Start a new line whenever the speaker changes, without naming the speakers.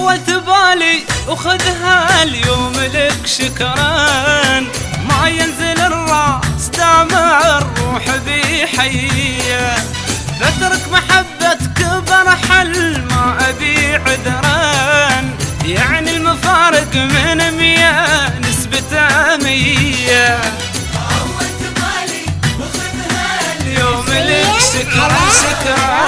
طولت بالي وخذها اليوم لك شكران، ما ينزل الراس دامع الروح بيحييه، بترك محبتك برحل ما ابي عذران، يعني المفارق من 100 نسبته 100.
طولت بالي وخذها
اليوم لك شكران شكران.